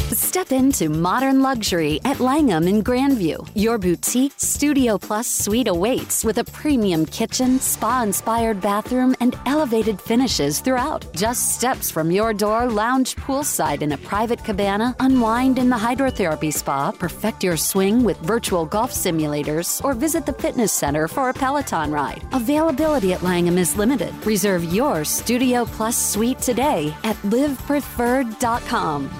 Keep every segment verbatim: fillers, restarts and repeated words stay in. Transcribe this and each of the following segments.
Step into modern luxury at Langham in Grandview. Your boutique Studio Plus suite awaits with a premium kitchen, spa-inspired bathroom, and elevated finishes throughout. Just steps from your door, lounge poolside in a private cabana, unwind in the hydrotherapy spa, perfect your swing with virtual golf simulators, or visit the fitness center for a Peloton ride. Availability at Langham is limited. Reserve your Studio Plus suite today at live preferred dot com.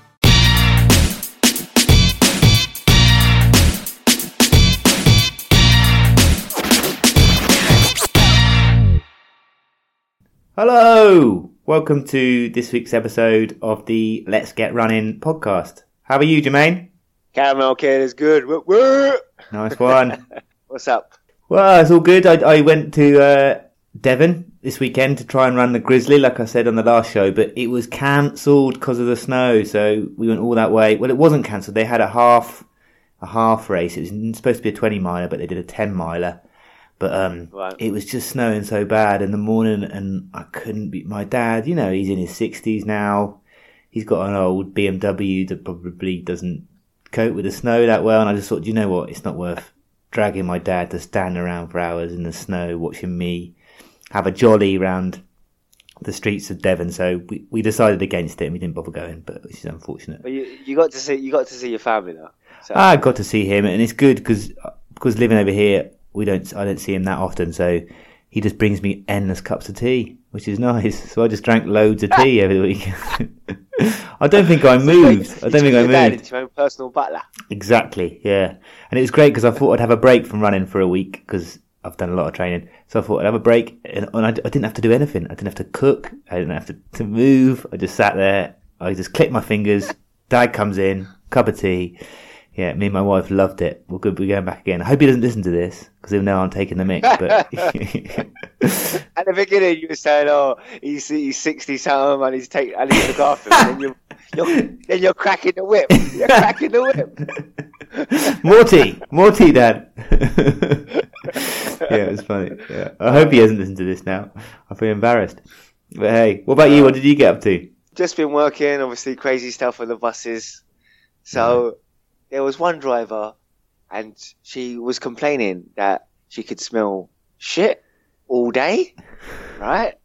Hello! Welcome to this week's episode of the Let's Get Running podcast. How are you, Jermaine? Caramel Kid is good. Woo, woo. Nice one. What's up? Well, it's all good. I, I went to uh, Devon this weekend to try and run the Grizzly, like I said on the last show, but it was cancelled because of the snow, so we went all that way. Well, it wasn't cancelled. They had a half a half race. It was supposed to be a twenty miler, but they did a ten miler. But um, right. It was just snowing so bad in the morning, and I couldn't be. My dad, you know, he's in his sixties now. He's got an old B M W that probably doesn't cope with the snow that well. And I just thought, you know what? It's not worth dragging my dad to stand around for hours in the snow watching me have a jolly around the streets of Devon. So we, we decided against it, and we didn't bother going, but which is unfortunate. But you, you got to see you got to see your family though. So. I got to see him, and it's good because because living over here. We don't. I don't see him that often, so he just brings me endless cups of tea, which is nice. So I just drank loads of tea every week. I don't think I moved. I don't think I moved. It's your own personal butler. Exactly. Yeah, and it was great because I thought I'd have a break from running for a week because I've done a lot of training. So I thought I'd have a break, and I, I didn't have to do anything. I didn't have to cook. I didn't have to, to move. I just sat there. I just clicked my fingers. Dad comes in, cup of tea. Yeah, me and my wife loved it. We're good. We're going back again. I hope he doesn't listen to this because he'll know I'm taking the mick. But at the beginning, you were saying, "Oh, he's he's sixty something, and he's take and he's look after him." And then you're, you're then you're cracking the whip. You're cracking the whip. More tea, more tea, Dad. Yeah, it was funny. Yeah. I hope he hasn't listened to this now. I feel embarrassed. But hey, what about you? What did you get up to? Just been working. Obviously, crazy stuff with the buses. So. Yeah. There was one driver, and she was complaining that she could smell shit all day, right?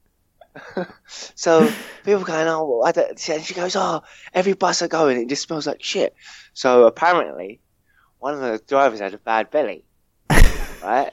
So people going, oh, I don't, and she goes, oh, every bus I go in, it just smells like shit. So apparently, one of the drivers had a bad belly, right?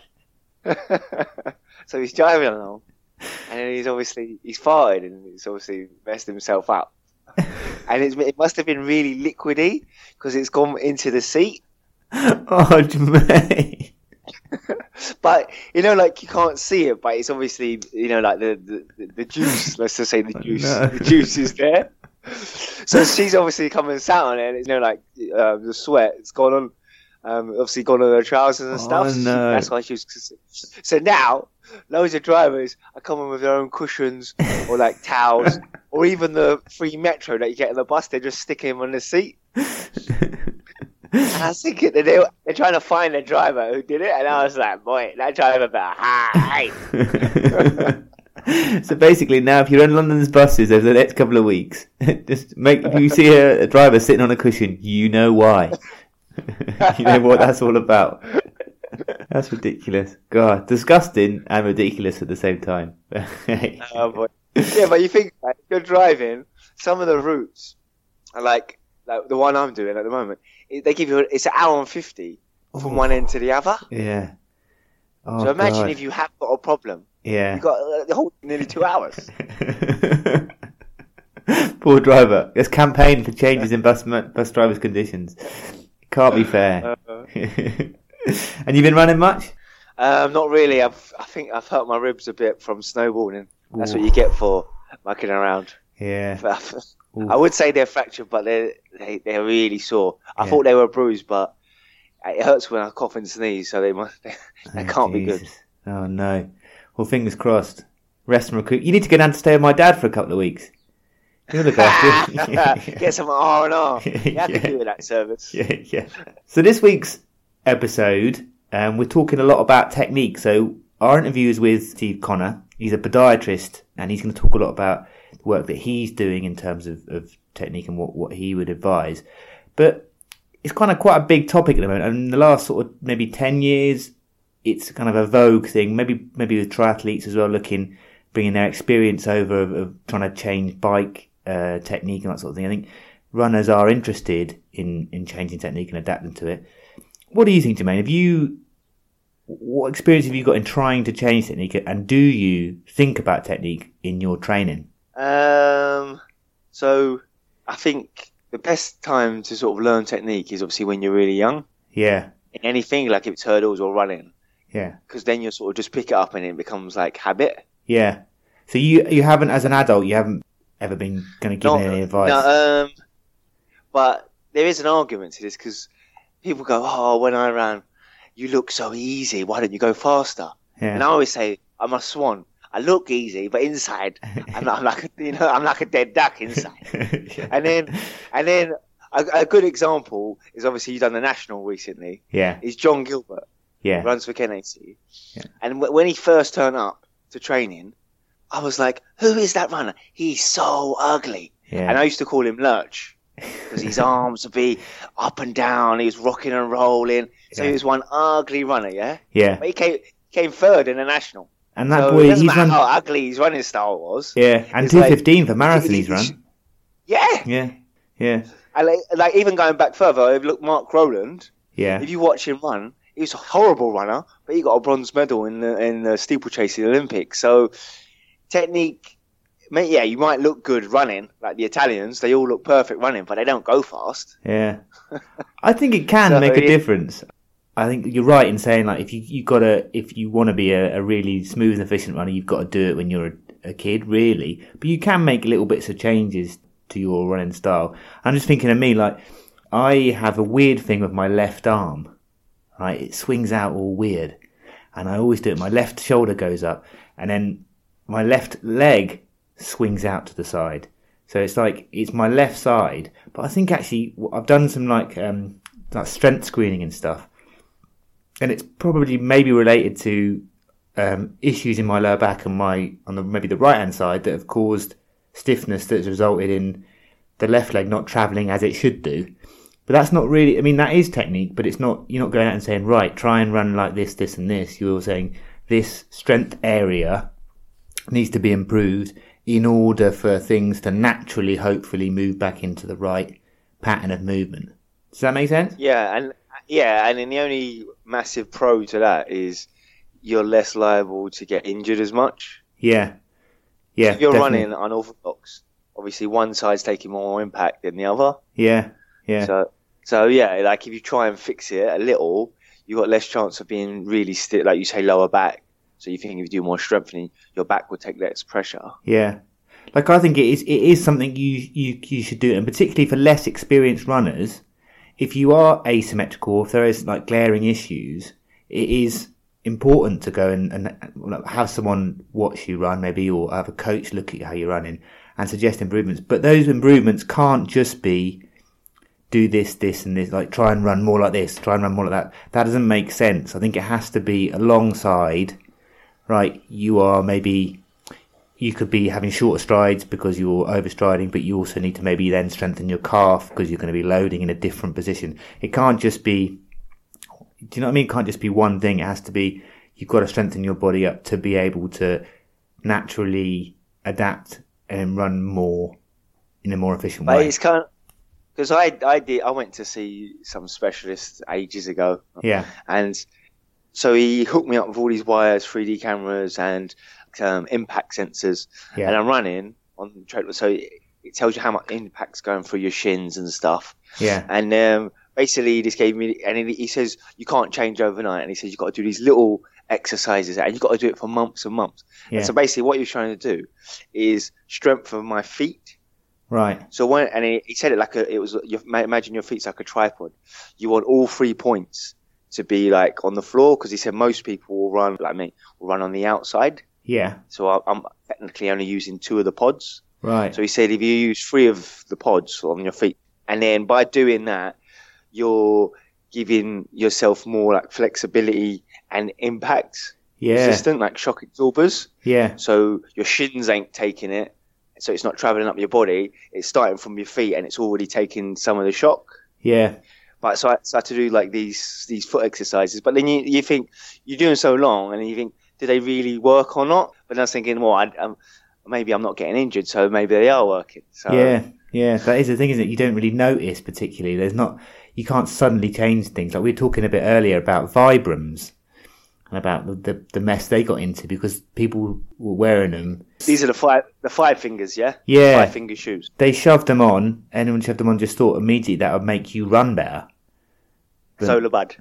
So he's driving along, and then he's obviously he's farted, and he's obviously messed himself up. And it's, it must have been really liquidy because it's gone into the seat. Oh, mate. But, you know, like you can't see it, but it's obviously, you know, like the, the, the juice, let's just say the juice, no. the juice is there. So she's obviously come and sat on it, and, you know, like uh, the sweat, it's gone on, um, obviously gone on her trousers and stuff. Oh, so no. That's why she was. So now, loads of drivers are coming with their own cushions or like towels. Or even the free Metro that you get in the bus, they just stick him on the seat. And I was thinking that they, they're trying to find the driver who did it, and I was like, boy, that driver better hide. So basically now if you're on London's buses over the next couple of weeks, just make, if you see a, a driver sitting on a cushion, you know why. You know what that's all about. That's ridiculous. God, disgusting and ridiculous at the same time. Oh, boy. Yeah, but you think like, if you're driving, some of the routes are like like the one I'm doing at the moment. It, they give you it's an hour and fifty from oh. one end to the other. Yeah. Oh, so imagine God. if you have got a problem. Yeah. You got uh, the whole nearly two hours. Poor driver. There's campaign for changes in bus bus drivers' conditions. It can't be fair. Uh, And you've been running much? Um, not really. I've I think I've hurt my ribs a bit from snowboarding. That's Ooh. What you get for mucking around. Yeah. I would say they're fractured, but they're, they, they're really sore. I yeah. thought they were bruised, but it hurts when I cough and sneeze, so they must, they, they oh, can't Jesus. Be good. Oh, no. Well, fingers crossed. Rest and recoup. You need to go down to stay with my dad for a couple of weeks. You'll look after Get some R and R. You have yeah. to do with that service. Yeah, yeah. So this week's episode, um, we're talking a lot about technique. So our interview is with Steve Connor. He's a podiatrist, and he's going to talk a lot about the work that he's doing in terms of, of technique and what, what he would advise. But it's kind of quite a big topic at the moment. And in the last sort of maybe ten years, it's kind of a vogue thing. Maybe maybe with triathletes as well, looking, bringing their experience over of, of trying to change bike uh, technique and that sort of thing. I think runners are interested in, in changing technique and adapting to it. What do you think, Jermaine? Have you, what experience have you got in trying to change technique, and do you think about technique in your training? Um, so I think the best time to sort of learn technique is obviously when you're really young. Yeah. In anything, like if it's hurdles or running. Yeah. Because then you sort of just pick it up and it becomes like habit. Yeah. So you you haven't, as an adult, you haven't ever been going to give no, any advice? No, um, but there is an argument to this, because people go, oh, when I ran, you look so easy. Why don't you go faster? Yeah. And I always say, I'm a swan. I look easy, but inside, I'm, I'm like, a, you know, I'm like a dead duck inside. yeah. And then, and then a, a good example is obviously you've done the national recently. Yeah. Is John Gilbert. Yeah. Runs for Kent A C. Yeah. And w- when he first turned up to training, I was like, who is that runner? He's so ugly. Yeah. And I used to call him Lurch, because his arms would be up and down. He was rocking and rolling. So yeah. he was one ugly runner, yeah? Yeah. But he came, came third in the national. And that so boy, it doesn't he's matter run... how ugly his running style was. Yeah, and It's two like- fifteen for marathon he's run. Yeah. Yeah, yeah, And like, like even going back further, look, Mark Rowland, yeah. if you watch him run, he was a horrible runner, but he got a bronze medal in the, in the steeplechase in the Olympics. So technique, mate, yeah, you might look good running, like the Italians. They all look perfect running, but they don't go fast. Yeah. I think it can So make a it- difference. I think you're right in saying, like, if you you gotta if you want to be a, a really smooth and efficient runner, you've got to do it when you're a, a kid, really. But you can make little bits of changes to your running style. I'm just thinking of me, like, I have a weird thing with my left arm. Right, it swings out all weird, and I always do it. My left shoulder goes up, and then my left leg swings out to the side. So it's like it's my left side. But I think actually I've done some like um like strength screening and stuff. And it's probably maybe related to um, issues in my lower back and my on the maybe the right hand side that have caused stiffness that's resulted in the left leg not travelling as it should do. But that's not really. I mean, that is technique, but it's not. You're not going out and saying, right, try and run like this, this, and this. You're saying this strength area needs to be improved in order for things to naturally, hopefully, move back into the right pattern of movement. Does that make sense? Yeah, and yeah, and then the only massive pro to that is you're less liable to get injured as much. Yeah, yeah. If you're definitely. running unorthodox, obviously one side's taking more impact than the other. Yeah, yeah, So, so yeah, like if you try and fix it a little, you got less chance of being really stiff, like you say, lower back. So you think if you do more strengthening, your back will take less pressure. yeah. Like I think it is. It is something you you you should do, and particularly for less experienced runners. If you are asymmetrical, if there is like glaring issues, it is important to go and, and have someone watch you run, maybe, or have a coach look at how you're running and suggest improvements. But those improvements can't just be do this, this, and this. Like try and run more like this, try and run more like that. That doesn't make sense. I think it has to be alongside. Right, you are maybe. You could be having shorter strides because you're overstriding, but you also need to maybe then strengthen your calf because you're going to be loading in a different position. It can't just be, do you know what I mean? It can't just be one thing. It has to be, you've got to strengthen your body up to be able to naturally adapt and run more in a more efficient But way. it's kind of, because I, I did, I went to see some specialist ages ago. Yeah. And so he hooked me up with all these wires, three D cameras, and um, impact sensors. Yeah. And I'm running on the treadmill, so it, it tells you how much impact's going through your shins and stuff. Yeah. And um, basically, he just gave me, and he, he says you can't change overnight, and he says you've got to do these little exercises, and you've got to do it for months and months. Yeah. And so basically, what he was trying to do is strengthen my feet. Right. So when, and he, he said it like a, it was, you imagine your feet's like a tripod. You want all three points to be like on the floor, because he said most people will run, like me, will run on the outside. Yeah. So I, I'm technically only using two of the pods. Right. So he said if you use three of the pods on your feet, and then by doing that, you're giving yourself more like flexibility and impact Yeah. resistant, like shock absorbers. Yeah. So your shins ain't taking it, so it's not travelling up your body. It's starting from your feet, and it's already taking some of the shock. Yeah. But so I, so I had to do like these these foot exercises. But then you you think you're doing so long, and then you think, do they really work or not? But then I was thinking, well, I, um, maybe I'm not getting injured, so maybe they are working. So yeah, yeah, that is the thing, isn't it? You don't really notice particularly. There's not, you can't suddenly change things. Like we were talking a bit earlier about Vibrams and about the, the, the mess they got into because people were wearing them. These are the five the five fingers, yeah? Yeah. Five finger shoes. They shoved them on, anyone shoved them on just thought immediately that would make you run better. But, Solar Bud.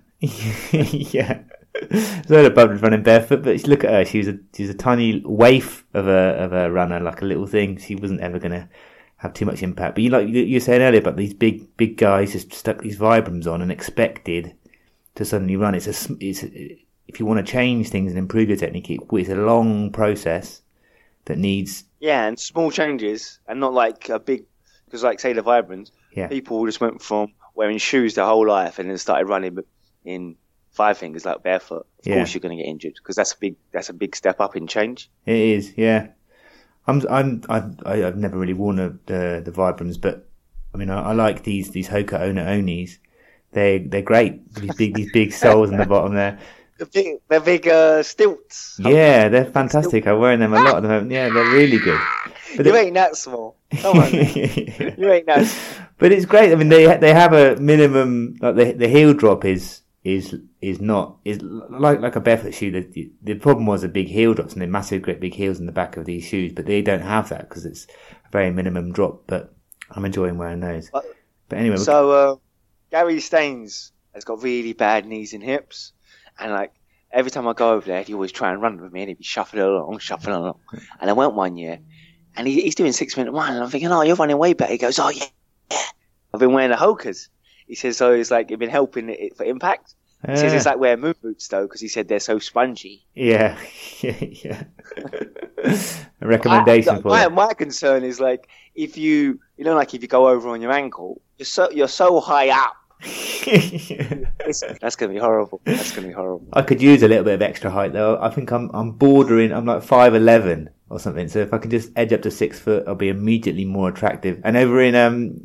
yeah. Solar Bud was running barefoot, but look at her. She was a she was a tiny waif of a of a runner, like a little thing. She wasn't ever going to have too much impact. But you like you were saying earlier about these big big guys just stuck these Vibrams on and expected to suddenly run. It's a it's a, if you want to change things and improve your technique, it, it's a long process that needs yeah, and small changes, and not like a big because like say the Vibrams, yeah. people just went from wearing shoes their whole life and then started running in five fingers like barefoot. Of yeah. course you're going to get injured because that's a big that's a big step up in change. It is, yeah. I'm I'm I I've never really worn a, the the Vibrams, but I mean I, I like these these Hoka Ona Onis. They they're great. These big these big soles on the bottom there. The big they're big uh, stilts. Yeah, they're fantastic. I'm wearing them a lot at the moment. Yeah, they're really good. But you ain't that small. Come on, you ain't that small. But it's great. I mean, they they have a minimum. Like the the heel drop is is is not is like like a barefoot shoe. The the problem was the big heel drops and the massive, great big heels in the back of these shoes. But they don't have that because it's a very minimum drop. But I'm enjoying wearing those. But, but anyway, so uh, Gary Staines has got really bad knees and hips, and like every time I go over there, he always try and run with me, and he'd be shuffling along, shuffling along. And I went one year, and he, he's doing six minute run, and I'm thinking, oh, you're running way better. He goes, oh yeah. I've been wearing the Hokas. He says, so it's like, it's been helping it for impact. He uh, says it's like wearing moon boots though, because he said they're so spongy. Yeah, yeah, yeah. A recommendation I, for my, you. My concern is like, if you, you know, like if you go over on your ankle, you're so, you're so high up. it's, that's going to be horrible. That's going to be horrible. I could use a little bit of extra height though. I think I'm, I'm bordering, I'm like five eleven. Or something. So if I could just edge up to six foot, I'll be immediately more attractive. And over in um,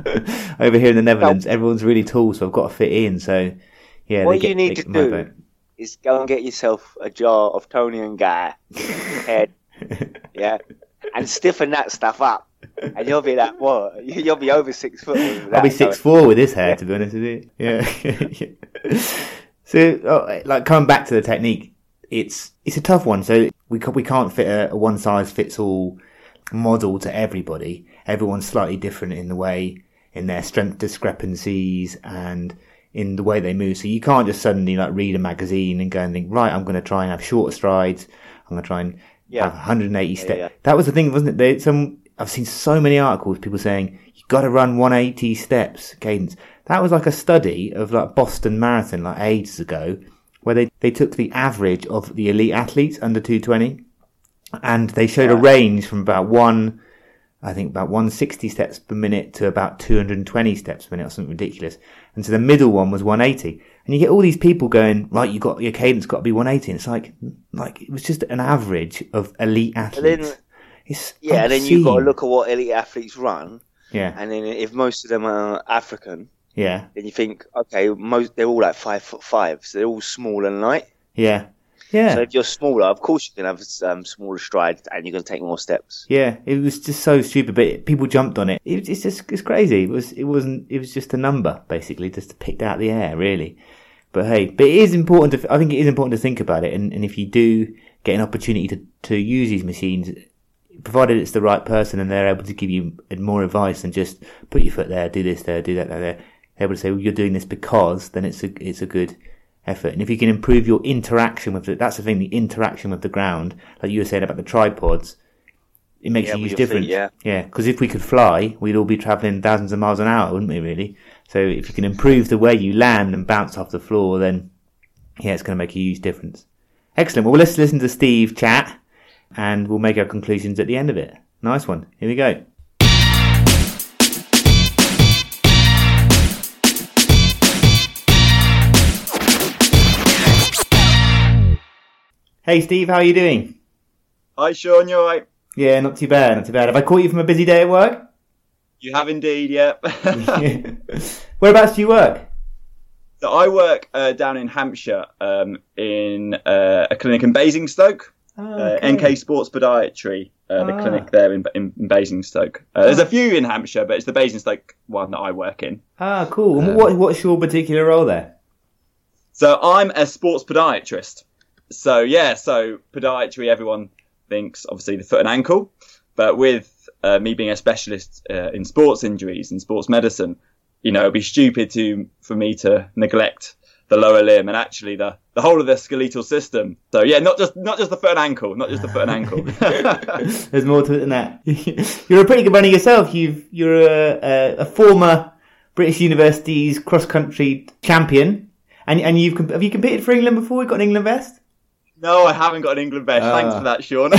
over here in the Netherlands, no. everyone's really tall, so I've got to fit in. So yeah, what they get, you need to do vote. is go and get yourself a jar of Tony and Guy head, yeah, and stiffen that stuff up, and you'll be like, what? You'll be over six foot. With that, I'll be six four with this hair, yeah. to be honest with you. Yeah. yeah. So oh, like coming back to the technique. It's it's a tough one. So we ca- we can't fit a, a one size fits all model to everybody. Everyone's slightly different in the way, in their strength discrepancies and in the way they move. So you can't just suddenly like read a magazine and go and think, right, I'm going to try and have shorter strides. I'm going to try and yeah. have one hundred eighty steps. Yeah, yeah. That was the thing, wasn't it? They, some I've seen so many articles, people saying you've got to run one hundred eighty steps cadence. That was like a study of like Boston Marathon, like ages ago. Where they, they took the average of the elite athletes under two twenty and they showed yeah. a range from about one, I think about one hundred sixty steps per minute to about two hundred twenty steps per minute or something ridiculous. And so the middle one was one hundred eighty. And you get all these people going, right, you got, your cadence got to be one hundred eighty. And it's like, like, it was just an average of elite athletes. Then, it's yeah, and then you've got to look at what elite athletes run. Yeah. And then if most of them are African. Yeah. Then you think, okay, most they're all like five foot five, so they're all small and light. Yeah. Yeah. So if you're smaller, of course you can have um, smaller strides and you're going to take more steps. Yeah. It was just so stupid, but people jumped on it. it it's just, it's crazy. It was, it wasn't, it was just a number, basically, just picked out the air, really. But hey, but it is important to, I think it is important to think about it. And, and if you do get an opportunity to, to use these machines, provided it's the right person and they're able to give you more advice than just put your foot there, do this there, do that there, able to say, well, you're doing this because, then it's a, it's a good effort. And if you can improve your interaction with it, that's the thing, the interaction with the ground, like you were saying about the tripods, it makes yeah, you use different. Feet, yeah. Yeah. Cause if we could fly, we'd all be traveling thousands of miles an hour, wouldn't we really? So if you can improve the way you land and bounce off the floor, then yeah, it's going to make a huge difference. Excellent. Well, let's listen to Steve chat and we'll make our conclusions at the end of it. Nice one. Here we go. Hey Steve, how are you doing? Hi Sean, you alright? Yeah, not too bad, not too bad. Have I caught you from a busy day at work? You have indeed, yeah. Yeah. Whereabouts do you work? So I work uh, down in Hampshire um, in uh, a clinic in Basingstoke, Oh, uh, okay. N K Sports Podiatry, uh, the Ah. clinic there in, in, in Basingstoke. Uh, there's a few in Hampshire, but it's the Basingstoke one that I work in. Ah, cool. And Um, what, what's your particular role there? So I'm a sports podiatrist. So yeah, so podiatry, everyone thinks obviously the foot and ankle, but with uh, me being a specialist uh, in sports injuries and sports medicine, you know, it'd be stupid to for me to neglect the lower limb and actually the, the whole of the skeletal system. So yeah, not just not just the foot and ankle, not just the foot and ankle. There's more to it than that. You're a pretty good runner yourself. You've you're a, a, a former British University's cross country champion, and and you've comp- have you competed for England before? You got an England vest? No, I haven't got an England vest. Ah. Thanks for that, Sean.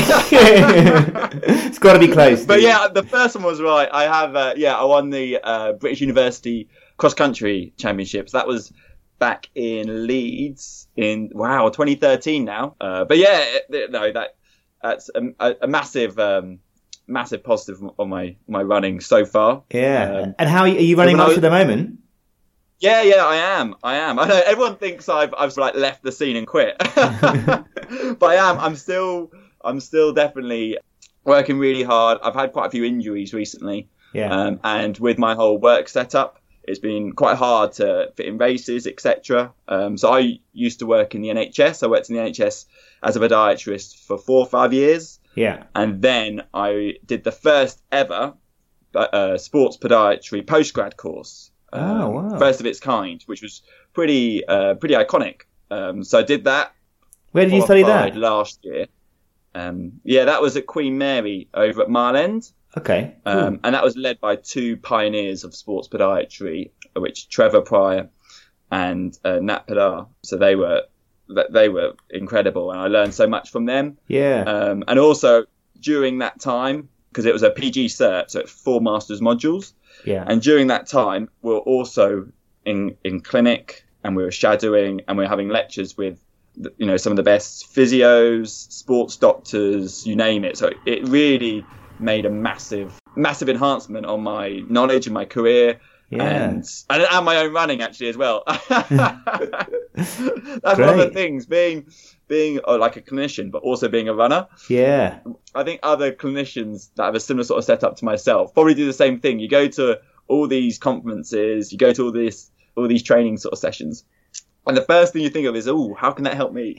It's got to be close. But dude. yeah, the first one was right. I have, uh, yeah, I won the uh, British University Cross Country Championships. That was back in Leeds in, wow, twenty thirteen now. Uh, but yeah, it, no, that that's a, a massive, um, massive positive on my, my running so far. Yeah. Um, And how are you running when I much was- at the moment? Yeah, yeah, I am. I am. I know everyone thinks I've I've like left the scene and quit, but I am. I'm still. I'm still definitely working really hard. I've had quite a few injuries recently, Yeah. um, and with my whole work setup, it's been quite hard to fit in races, et cetera. Um, so I used to work in the N H S. I worked in the N H S as a podiatrist for four or five years, Yeah. and then I did the first ever uh, sports podiatry postgrad course. Oh, Um, wow. First of its kind, which was pretty uh, pretty iconic. Um, so I did that. Where did you study qualified that? last year? Um, yeah, that was at Queen Mary over at Mile End, Okay. cool. um, and that was led by two pioneers of sports podiatry, which Trevor Pryor and uh, Nat Padar. So they were they were incredible, and I learned so much from them. Yeah. Um, and also during that time, because it was a P G cert, so it's four masters modules. yeah. And during that time, we were also in, in clinic, and we were shadowing, and we were having lectures with, you know, some of the best physios, sports doctors, you name it. So it really made a massive, massive enhancement on my knowledge and my career, Yeah. and, and and my own running actually as well. That's one of the Great. things, being being uh, like a clinician, but also being a runner. Yeah. I think other clinicians that have a similar sort of setup to myself probably do the same thing. You go to all these conferences, you go to all this, all these training sort of sessions, and the first thing you think of is, "Oh, how can that help me?"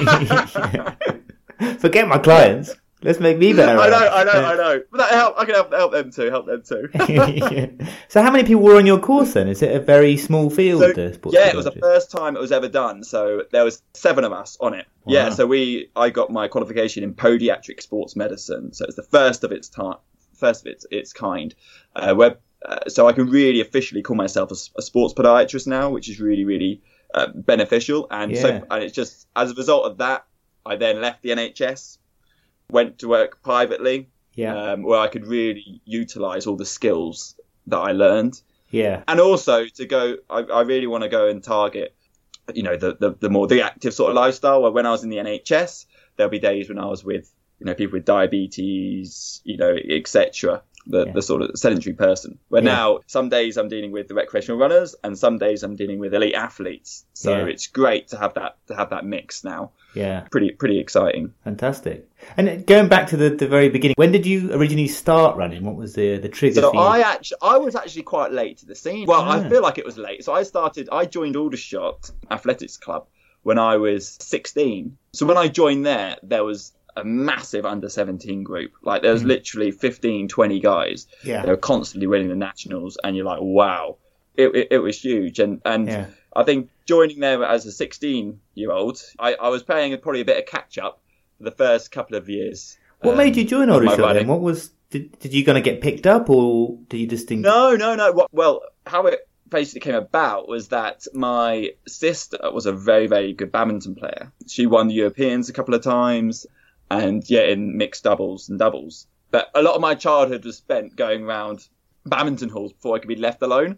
Forget my clients. Let's make me better. I know, I know, I know. But that help, I can help, help them too. Help them too. Yeah. So how many people were on your course then? Is it a very small field? So, uh, sports yeah, it was the podiatry? first time it was ever done. So there was seven of us on it. Wow. Yeah, so we, I got my qualification in podiatric sports medicine. So it's the first of its time, first of its its kind. Uh, where, uh, so I can really officially call myself a, a sports podiatrist now, which is really, really uh, beneficial. And Yeah. so, and it's just as a result of that, I then left the N H S, went to work privately, Yeah. um, where I could really utilise all the skills that I learned. Yeah. And also to go, I, I really want to go and target, you know, the, the, the more the active sort of lifestyle. Where when I was in the N H S, there'll be days when I was with, you know, people with diabetes, you know, et cetera. The, Yeah. the sort of sedentary person. Where Yeah. now, some days I'm dealing with the recreational runners, and some days I'm dealing with elite athletes. So Yeah. it's great to have that to have that mix now. Yeah. Pretty pretty exciting. Fantastic. And going back to the, the very beginning, when did you originally start running? What was the the trigger So for you? I actually, I was actually quite late to the scene. Well, Ah. I feel like it was late. So I started, I joined Aldershot Athletics Club when I was sixteen. So when I joined there, there was a massive under seventeen group. Like there was Mm. literally fifteen, twenty guys. Yeah. They were constantly winning the nationals, and you're like, wow, it it, it was huge. And and Yeah. I think joining there as a sixteen year old, I, I was playing probably a bit of catch up for the first couple of years. What um, made you join of my Aldershot then? running. What was did did you gonna get picked up, or did you just think? No, no, no. What, well, how it basically came about was that my sister was a very, very good badminton player. She won the Europeans a couple of times, and yeah, in mixed doubles and doubles. But a lot of my childhood was spent going around badminton halls before I could be left alone.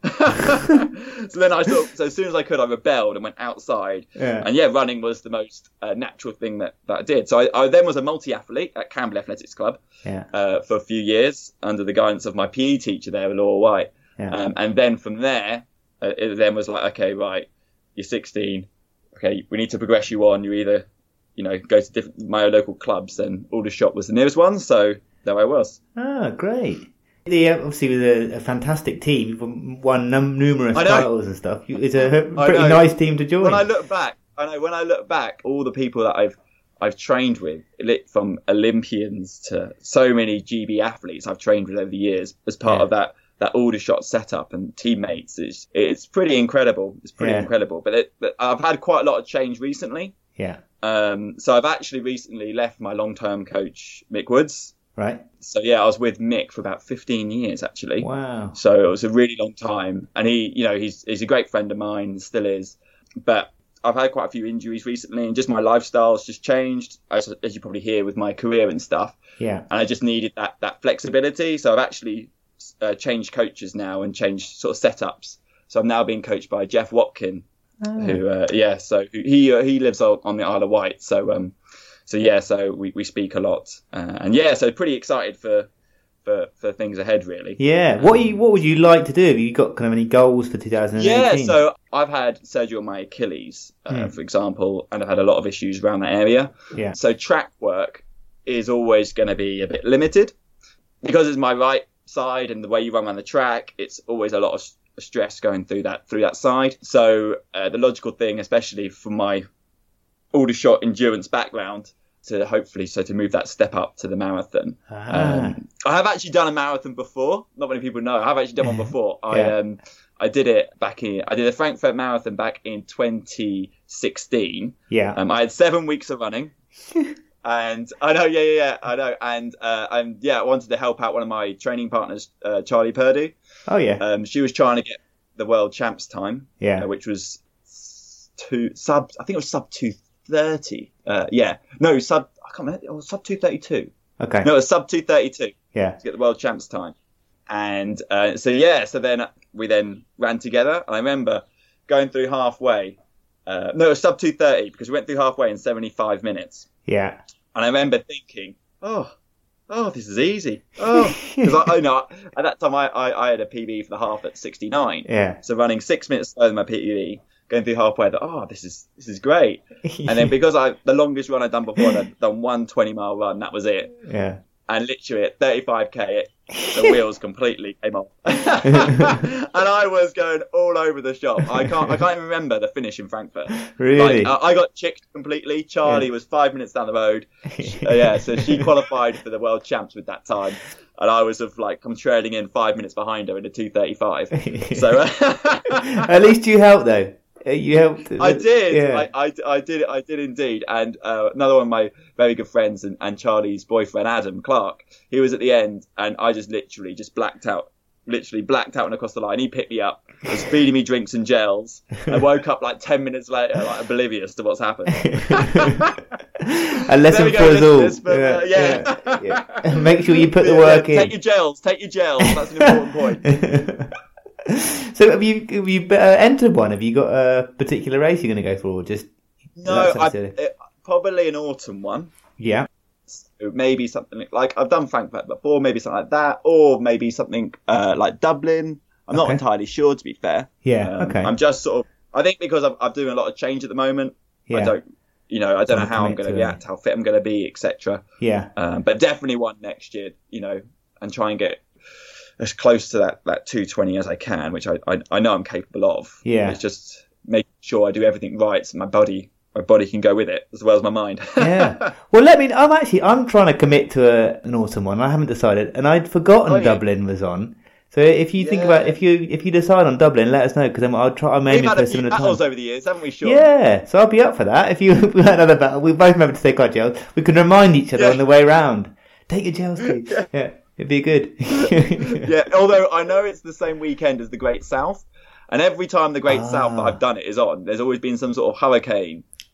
So then I sort of, so as soon as I could, I rebelled and went outside. Yeah. And yeah, running was the most uh, natural thing that, that I did. So I, I then was a multi-athlete at Campbell Athletics Club Yeah. uh, for a few years under the guidance of my P E teacher there, Laura White. Yeah. Um, and then from there, uh, it then was like, okay, right, you're sixteen. Okay, we need to progress you on. You either, you know, go to different my local clubs, and Aldershot was the nearest one. So there I was. Ah, great. The, uh, obviously, with a, a fantastic team, you've won num- numerous titles and stuff. It's a pretty nice team to join. When I look back, I know when I look back, all the people that I've I've trained with, from Olympians to so many G B athletes I've trained with over the years as part Yeah. of that that Aldershot setup and teammates. It's it's pretty incredible. It's pretty Yeah. incredible. But, it, but I've had quite a lot of change recently. Yeah. Um, so I've actually recently left my long-term coach, Mick Woods. Right. So yeah, I was with Mick for about fifteen years actually. Wow. So it was a really long time, and he, you know, he's he's a great friend of mine, still is. But I've had quite a few injuries recently, and just my lifestyle's just changed, as, as you probably hear with my career and stuff. Yeah. And I just needed that that flexibility. So I've actually uh, changed coaches now and changed sort of setups. So I'm now being coached by Jeff Watkin, Oh. who, uh, yeah, so who, he uh, he lives on, on the Isle of Wight. So um, so yeah, so we, we speak a lot, uh, and yeah, so pretty excited for. For, for things ahead, really. Yeah. What are you, what would you like to do? Have you got kind of any goals for twenty eighteen? Yeah, so I've had surgery on my Achilles, uh, Mm. for example, and I've had a lot of issues around that area. Yeah. So track work is always going to be a bit limited because it's my right side, and the way you run around the track, it's always a lot of s- stress going through that through that side. So uh, the logical thing, especially from my Aldershot endurance background, to hopefully so to move that step up to the marathon. Ah. Um, I have actually done a marathon before. Not many people know. I have actually done one before. I Yeah. um I did it back in. I did a Frankfurt Marathon back in twenty sixteen. Yeah. Um, I had seven weeks of running, and I know, yeah, yeah, yeah, I know, and uh, and yeah, I wanted to help out one of my training partners, uh, Charlie Purdy. Oh, yeah. Um, she was trying to get the world champs time, Yeah. uh, which was two sub. I think it was sub two thirty. Uh, yeah, no sub. I can't remember. It was sub two thirty two. Okay. No, it was sub two thirty two Yeah. to get the world champs time. And uh, so yeah, so then we then ran together, and I remember going through halfway. Uh, no, it was sub two thirty because we went through halfway in seventy-five minutes. Yeah. And I remember thinking, oh, oh, this is easy. Oh, because I, I know at that time I, I, I had a P B for the half at sixty-nine. Yeah. So running six minutes slower than my P B, going through halfway, I thought, oh, this is this is great. And then because I the longest run I'd done before, I'd done one twenty mile run, that was it. Yeah. And literally at thirty-five k, the wheels completely came off, and I was going all over the shop. I can't, I can't even remember the finish in Frankfurt. Really? Like, I I got chicked completely. Charlie Yeah. was five minutes down the road. Uh, yeah, so she qualified for the world champs with that time, and I was of like, I'm trailing in five minutes behind her in a two thirty-five. So uh, At least you helped, though. Uh, You helped. I did. Yeah. I, I, I did. I did indeed. And uh, another one of my very good friends and, and Charlie's boyfriend, Adam Clark, he was at the end, and I just literally just blacked out. Literally blacked out and across the line. He picked me up, was feeding me drinks and gels. I woke up like ten minutes later, like oblivious to what's happened. A lesson There we for go, us all. listeners, but, uh, yeah. yeah, yeah. Make sure you put the Yeah, work yeah, in. Take your gels. Take your gels. That's an important point. So have you have you uh, entered one? Have you got a particular race you're going to go for, or just No, that's I, silly? it, probably an autumn one. Yeah. Maybe something like I've done Frankfurt before, maybe something like that, or maybe something uh, like Dublin. I'm not Okay. entirely sure, to be fair. Yeah, Um, okay. I'm just sort of. I think because I'm, I'm doing a lot of change at the moment. Yeah. I don't, you know, I don't know Don't how I'm commit going to to it. react, how fit I'm going to be, et cetera. Yeah. Um, but definitely one next year, you know, and try and get as close to that, that two twenty as I can, which I, I I know I'm capable of. Yeah. It's just making sure I do everything right so my body my body can go with it as well as my mind. Yeah. Well, let me. I'm actually. I'm trying to commit to a, an autumn one. I haven't decided, and I'd forgotten Oh, yeah. Dublin was on. So if you think Yeah. about if you if you decide on Dublin, let us know because I'll try. I'm We've aiming had for a a few similar battles time. over the years, haven't we, Sean? Yeah, so I'll be up for that. If you if we had another battle, we both remember to take our gels. We can remind each other Yeah. on the way round. Take your gels, please. Yeah, it'd be good. Yeah, although I know it's the same weekend as the Great South, and every time the Great Ah. South that I've done it is on, there's always been some sort of hurricane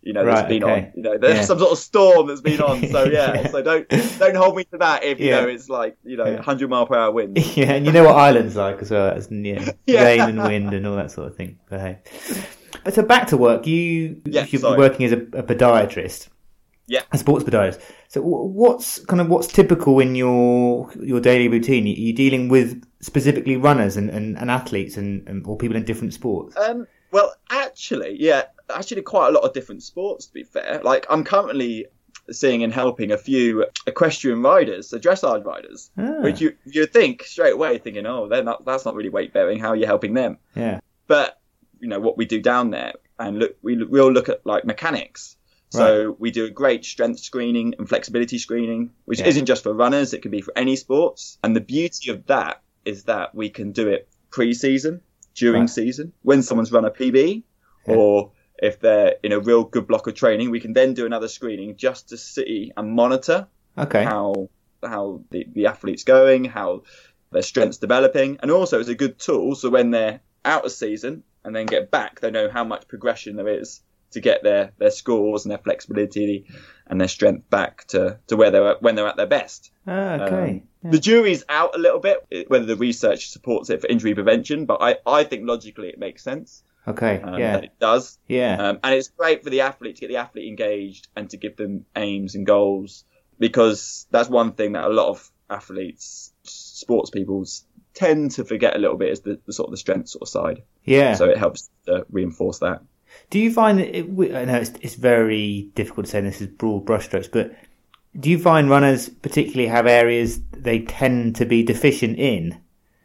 you know, Right, that's been okay. on. You know, there's Yeah. some sort of storm that's been on. So yeah, Yeah. so don't don't hold me to that if you Yeah. know it's like you know Yeah. one hundred mile per hour wind. Yeah, and you know what Ireland's like as well. It's, yeah, Yeah. rain and wind and all that sort of thing. But hey. So back to work. You, Yeah, you're sorry. working as a, a podiatrist. Yeah. A sports podiatrist. So wh- what's kind of what's typical in your your daily routine? You- You're dealing with specifically runners and, and, and athletes and, and or people in different sports. Um, well, actually, yeah, actually quite a lot of different sports, to be fair. Like, I'm currently seeing and helping a few equestrian riders, so dressage riders, Ah. which you you think straight away, thinking, oh, they're not, that's not really weight bearing. How are you helping them? Yeah. But, you know, what we do down there, and look, we, we'll look at, like, mechanics. So we do a great strength screening and flexibility screening, which Yeah. isn't just for runners, it can be for any sports. And the beauty of that is that we can do it pre-season, during Right. season, when someone's run a P B, Yeah. or if they're in a real good block of training, we can then do another screening just to see and monitor Okay. how how the, the athlete's going, how their strength's developing. And also it's a good tool, so when they're out of season and then get back, they know how much progression there is to get their, their scores and their flexibility and their strength back to, to where they're at, when they're at their best. Ah, okay. Um, The jury's out a little bit whether the research supports it for injury prevention, but I, I think logically it makes sense. Okay. Um, Yeah. that it does. Yeah. Um, and it's great for the athlete to get the athlete engaged and to give them aims and goals, because that's one thing that a lot of athletes, sports people tend to forget a little bit, is the, the sort of the strength sort of side. Yeah. So it helps to reinforce that. Do you find that it, I know it's, it's very difficult to say, and this is broad brushstrokes, but do you find runners particularly have areas they tend to be deficient in?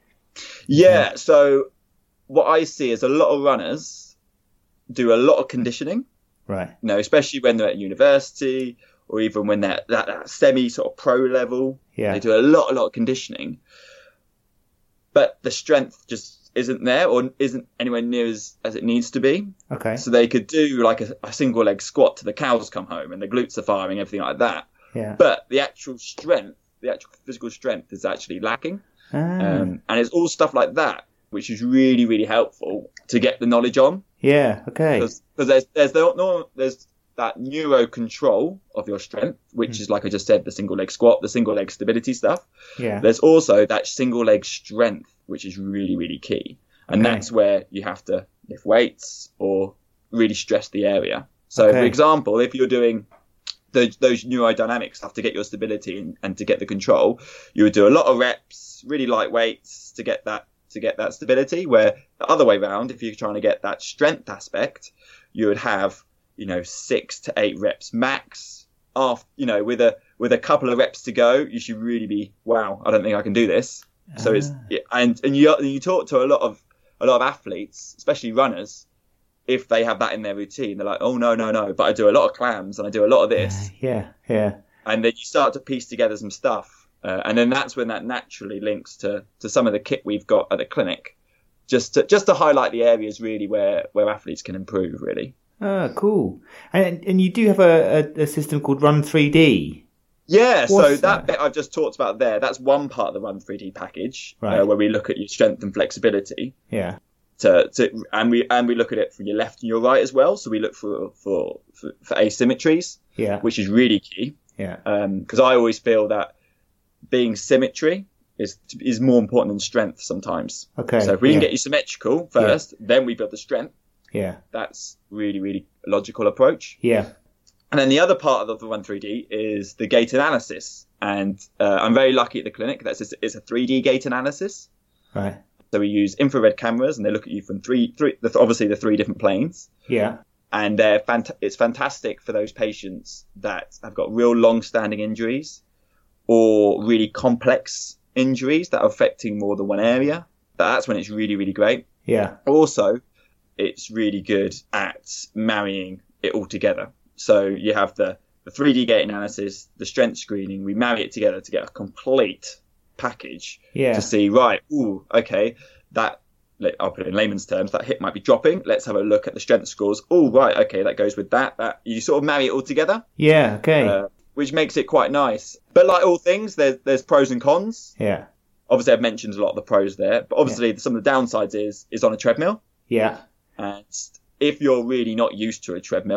Yeah. So what I see is a lot of runners do a lot of conditioning, Right. you know, especially when they're at university or even when they're at that, that semi sort of pro level. Yeah. They do a lot, a lot of conditioning, but the strength just isn't there or isn't anywhere near as, as it needs to be. Okay. So they could do like a, a single leg squat till the cows come home and the glutes are firing, everything like that. Yeah. But the actual strength, the actual physical strength is actually lacking. Ah, Um, and it's all stuff like that, which is really, really helpful to get the knowledge on. yeah. Okay. Because there's, there's, the, no, there's that neuro control of your strength, which Mm. is, like I just said, the single leg squat, the single leg stability stuff. Yeah. There's also that single leg strength, which is really, really key. And Okay. that's where you have to lift weights or really stress the area. So, Okay. for example, if you're doing the, those neurodynamic stuff to get your stability and, and to get the control, you would do a lot of reps, really light weights to get that to get that stability. Where the other way around, if you're trying to get that strength aspect, you would have, you know, six to eight reps max. After, you know, with a with a couple of reps to go, you should really be, wow, I don't think I can do this. So it's Ah. yeah, and and you you talk to a lot of a lot of athletes, especially runners, if they have that in their routine, they're like, oh no no no, but I do a lot of clams and I do a lot of this, Yeah. Yeah. and then you start to piece together some stuff, uh, and then that's when that naturally links to to some of the kit we've got at the clinic, just to just to highlight the areas really where where athletes can improve really. Ah, cool. And and you do have a, a, a system called Run three D. Yeah, so What's that that? bit I've just talked about there, that's one part of the Run three D package, Right. uh, where we look at your strength and flexibility. Yeah. To, to and we and we look at it from your left and your right as well. So we look for for for, for asymmetries, Yeah. which is really key. Yeah. Because I always feel that being symmetry is is more important than strength sometimes. Okay. So if we yeah. can get you symmetrical first, then we build the strength. Yeah. That's really really a logical approach. Yeah. And then the other part of the Run three D is the gait analysis. And uh, I'm very lucky at the clinic. That's just, it's a three D gait analysis. Right. So we use infrared cameras, and they look at you from three, three the, obviously the three different planes. Yeah. And they're fant- it's fantastic for those patients that have got real long-standing injuries or really complex injuries that are affecting more than one area. That's when it's really, really great. Yeah. Also, it's really good at marrying it all together. So you have the, the three D gait analysis, the strength screening, we marry it together to get a complete package Yeah. to see, right, ooh, okay, that, I'll put it in layman's terms, that hip might be dropping. Let's have a look at the strength scores. Oh, right, okay, that goes with that. That you sort of marry it all together, Yeah. Okay. uh, which makes it quite nice. But like all things, there's, there's pros and cons. yeah. Obviously, I've mentioned a lot of the pros there, but obviously some of the downsides is is on a treadmill. Yeah. And if you're really not used to a treadmill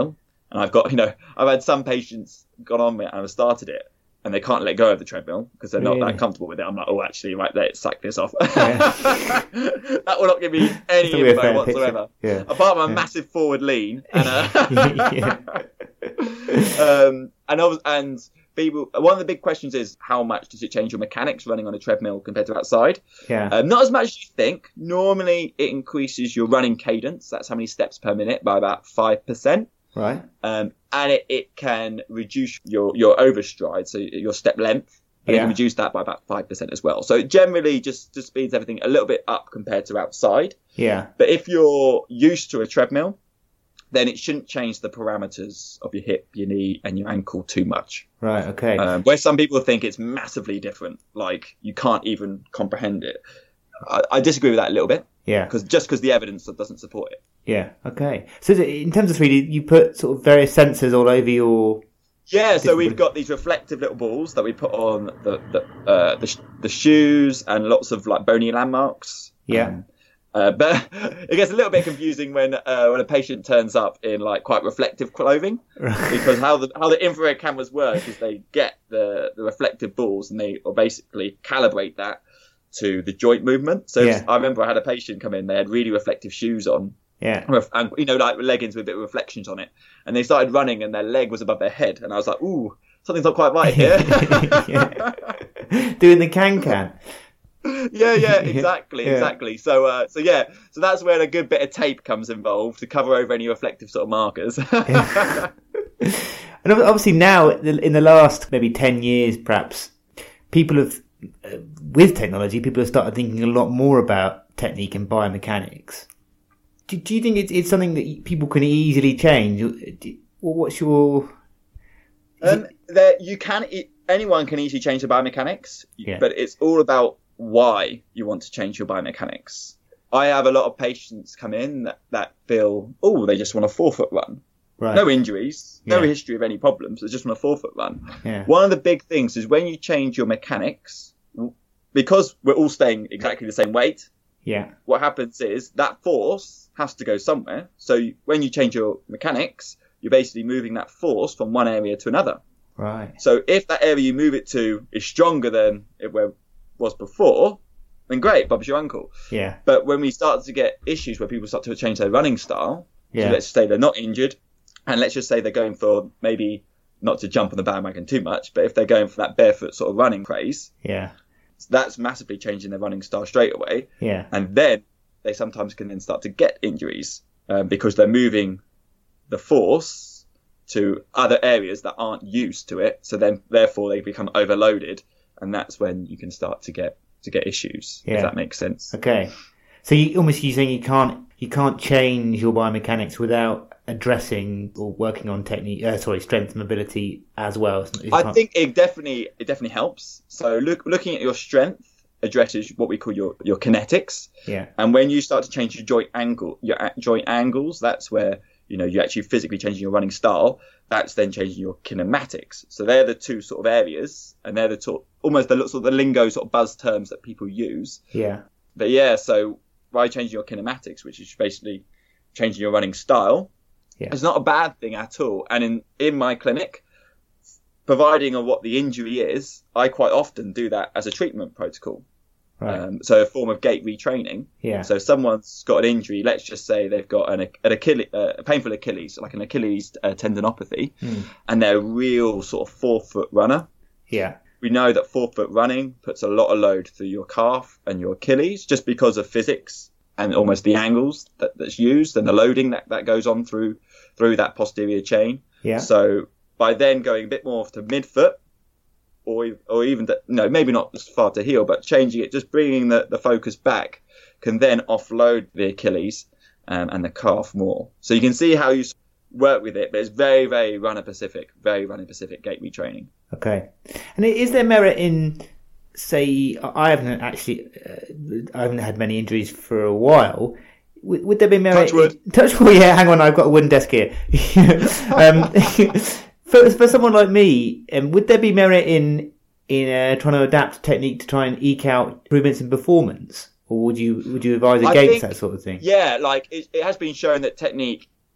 And I've got, you know, I've had some patients gone on it and I've started it and they can't let go of the treadmill because they're not Really? that comfortable with it. I'm like, oh, actually, right there, sack this off. Yeah. That will not give me any Still be a info fair whatsoever. picture. Yeah. Apart from a Yeah. massive forward lean. And, uh, um, and, obvi- and people, one of the big questions is how much does it change your mechanics running on a treadmill compared to outside? Yeah. Um, not as much as you think. Normally, it increases your running cadence. That's how many steps per minute by about five percent. Right. Um, and it, it can reduce your, your overstride, so your step length. And Yeah. it can reduce that by about five percent as well. So it generally just, just speeds everything a little bit up compared to outside. Yeah. But if you're used to a treadmill, then it shouldn't change the parameters of your hip, your knee, and your ankle too much. Right. Okay. Um, where some people think it's massively different, like you can't even comprehend it. I, I disagree with that a little bit, yeah. because just because the evidence doesn't support it. Yeah. Okay. So is it- in terms of three D, you put sort of various sensors all over your. Yeah, so Different- we've got these reflective little balls that we put on the the uh, the, sh- the shoes and lots of like bony landmarks. Yeah. Um, uh, but it gets a little bit confusing when uh, when a patient turns up in like quite reflective clothing, because how the how the infrared cameras work is they get the, the reflective balls and they or basically calibrate that to the joint movement. So Yeah. I remember I had a patient come in, they had really reflective shoes on. Yeah. And, you know, like leggings with a bit of reflections on it. And they started running and their leg was above their head. And I was like, ooh, something's not quite right here. Yeah. Doing the can can. yeah, yeah, exactly, Yeah. exactly. So, uh, so yeah, so that's where a good bit of tape comes involved to cover over any reflective sort of markers. And ob- obviously now, in the last maybe ten years, perhaps, people have, uh, with technology, people have started thinking a lot more about technique and biomechanics. Do, do you think it's, it's something that people can easily change? Do- Well, what's your... Um, there, you can, it, anyone can easily change the biomechanics, Yeah. but it's all about why you want to change your biomechanics. I have a lot of patients come in that, that feel, oh, they just want a forefoot run. Right. No injuries, no Yeah. history of any problems. They just want a forefoot run. Yeah. One of the big things is when you change your mechanics, because we're all staying exactly the same weight, Yeah. what happens is that force has to go somewhere. So you- when you change your mechanics, you're basically moving that force from one area to another. Right. So if that area you move it to is stronger than it were- was before, then great, Bob's your uncle. Yeah. But when we start to get issues where people start to change their running style, Yeah. so let's say they're not injured, and let's just say they're going for maybe not to jump on the bandwagon too much, but if they're going for that barefoot sort of running craze, Yeah. that's massively changing their running style straight away. Yeah. And then they sometimes can then start to get injuries um, because they're moving the force to other areas that aren't used to it. So then, therefore, they become overloaded, and that's when you can start to get to get issues. Yeah. If that makes sense. Okay. So you almost you're saying you can't you can't change your biomechanics without addressing or working on technique. Uh, sorry, strength and mobility as well. You I can't- think it definitely it definitely helps. So look, looking at your strength addresses what we call your, your kinetics. Yeah. And when you start to change your joint angle, your a- joint angles, that's where you know you're actually physically changing your running style. That's then changing your kinematics. So they're the two sort of areas, and they're the sort almost the sort of the lingo sort of buzz terms that people use. Yeah. But yeah, so by changing your kinematics, which is basically changing your running style, Yeah. it's not a bad thing at all. And in in my clinic, providing on what the injury is, I quite often do that as a treatment protocol. Right. Um, so a form of gait retraining. Yeah. So if someone's got an injury, let's just say they've got an, an Achilles, uh, a painful Achilles, like an Achilles uh, tendinopathy, Hmm. and they're a real sort of forefoot runner. Yeah. We know that forefoot running puts a lot of load through your calf and your Achilles just because of physics and almost the angles that, that's used and the loading that, that goes on through through that posterior chain. Yeah. So by then going a bit more to midfoot, or e- or even the, no, maybe not as far to heel, but changing it, just bringing the, the focus back, can then offload the Achilles um, and the calf more. So you can see how you s- work with it, but it's very, very runner specific, very runner specific gait retraining. Okay. And is there merit in, say, I haven't actually, uh, I haven't had many injuries for a while. Would, would there be merit? Touch wood. In, touch wood. Yeah. Hang on, I've got a wooden desk here. um, for for someone like me, um, would there be merit in in uh, trying to adapt technique to try and eke out improvements in performance, or would you would you advise I against think- that sort of thing? Yeah, like it, it has been shown that technique